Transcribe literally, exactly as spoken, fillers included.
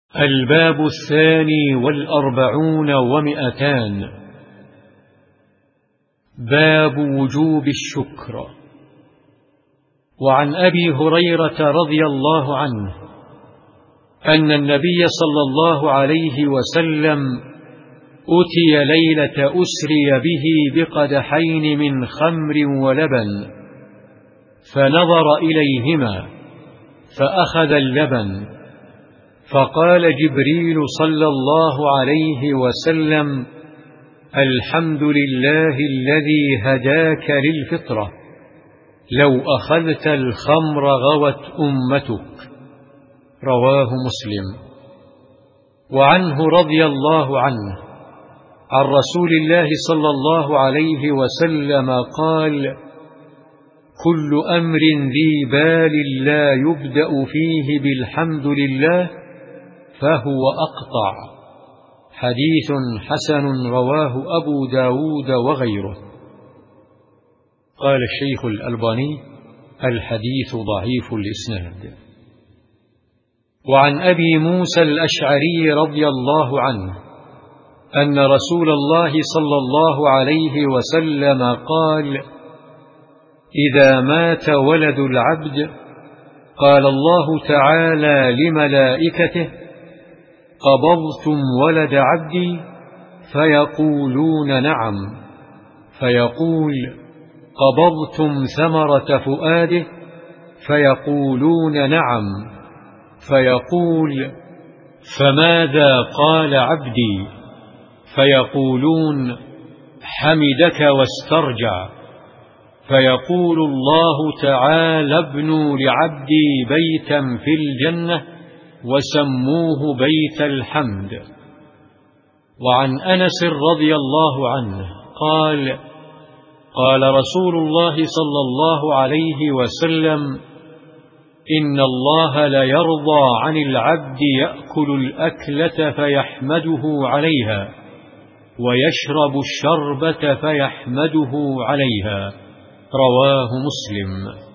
الباب الثاني والأربعون ومئتان. باب وجوب الشكر. وعن أبي هريرة رضي الله عنه أن النبي صلى الله عليه وسلم أتي ليلة أسري به بقدحين من خمر ولبن، فنظر إليهما فأخذ اللبن، فقال جبريل صلى الله عليه وسلم: الحمد لله الذي هداك للفطرة، لو أخذت الخمر غوت أمتك. رواه مسلم. وعنه رضي الله عنه عن رسول الله صلى الله عليه وسلم قال: كل أمر ذي بال لا يبدأ فيه بالحمد لله فهو أقطع. حديث حسن رواه أبو داود وغيره. قال الشيخ الألباني: الحديث ضعيف الإسناد. وعن أبي موسى الأشعري رضي الله عنه أن رسول الله صلى الله عليه وسلم قال: إذا مات ولد العبد قال الله تعالى لملائكته: قبضتم ولد عبدي؟ فيقولون نعم. فيقول: قبضتم ثمرة فؤاده؟ فيقولون نعم. فيقول: فماذا قال عبدي؟ فيقولون: حمدك واسترجع. فيقول الله تعالى: ابنوا لعبدي بيتا في الجنة وسموه بيت الحمد. وعن أنس رضي الله عنه قال: قال رسول الله صلى الله عليه وسلم: إن الله ليرضى عن العبد يأكل الأكلة فيحمده عليها، ويشرب الشربة فيحمده عليها. رواه مسلم.